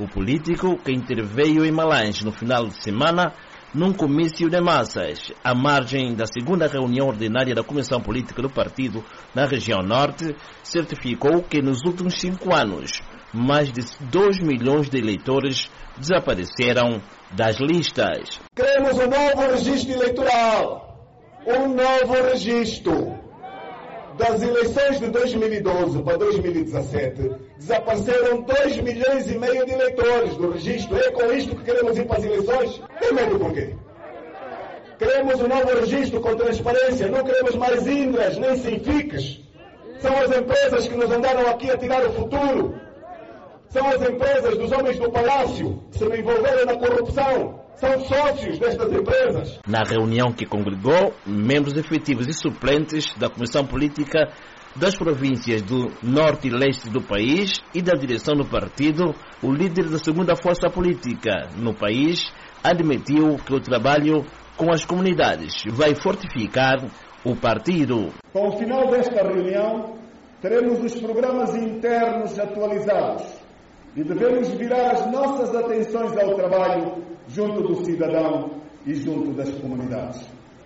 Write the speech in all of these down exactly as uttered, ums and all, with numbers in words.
O político, que interveio em Malange no final de semana, num comício de massas, à margem da segunda reunião ordinária da Comissão Política do Partido na região norte, certificou que nos últimos cinco anos, mais de dois milhões de eleitores desapareceram das listas. Queremos um novo registro eleitoral, um novo registro. Das eleições de dois mil e doze para dois mil e dezassete, desapareceram dois milhões e meio de eleitores do registro. É com isto que queremos ir para as eleições? Tem medo por quê? Queremos um novo registro com transparência, não queremos mais Indras nem Sinfiques. São as empresas que nos andaram aqui a tirar o futuro. São as empresas dos homens do palácio que se envolveram na corrupção. São sócios destas empresas. Na reunião que congregou membros efetivos e suplentes da Comissão Política das províncias do norte e leste do país e da direção do partido, o líder da segunda força política no país admitiu que o trabalho com as comunidades vai fortificar o partido. Com o final desta reunião, teremos os programas internos atualizados e devemos virar as nossas atenções ao trabalho junto do cidadão e junto das comunidades.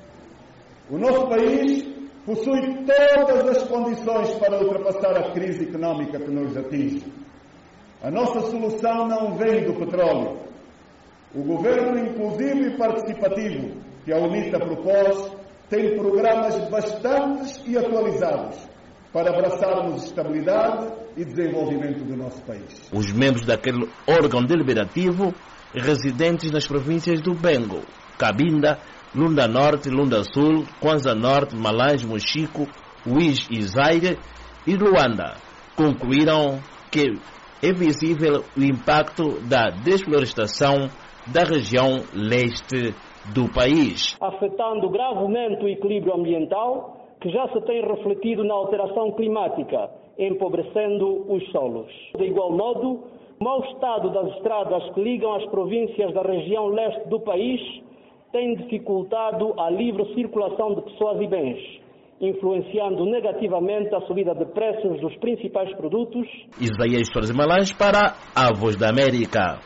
O nosso país possui todas as condições para ultrapassar a crise económica que nos atinge. A nossa solução não vem do petróleo. O governo inclusivo e participativo que a UNITA propôs tem programas bastantes e atualizados para abraçarmos estabilidade e desenvolvimento do nosso país. Os membros daquele órgão deliberativo residentes nas províncias do Bengo, Cabinda, Lunda Norte, Lunda Sul, Kwanza Norte, Malange, Mochico, Uís e Zaire e Luanda concluíram que é visível o impacto da desflorestação da região leste do país, afetando gravemente o equilíbrio ambiental, que já se tem refletido na alteração climática, empobrecendo os solos. De igual modo, o mau estado das estradas que ligam as províncias da região leste do país tem dificultado a livre circulação de pessoas e bens, influenciando negativamente a subida de preços dos principais produtos. Isaías Soares Malange para a Voz da América.